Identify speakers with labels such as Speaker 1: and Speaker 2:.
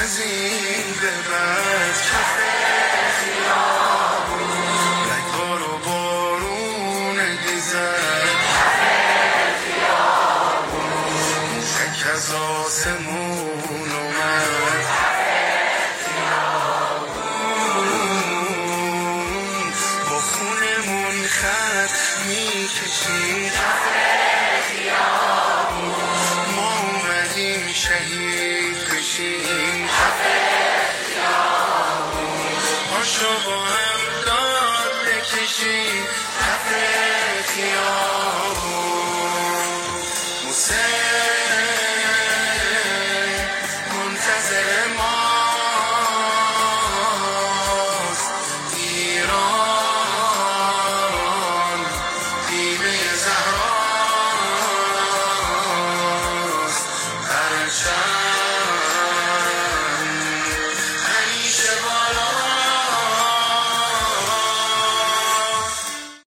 Speaker 1: از این به بعد کف خیابون رگبار و بارون دیزد موشک از آسمون اومد با خونمون خط میکشید ما اومدیم شهید بشیم پاشو با هم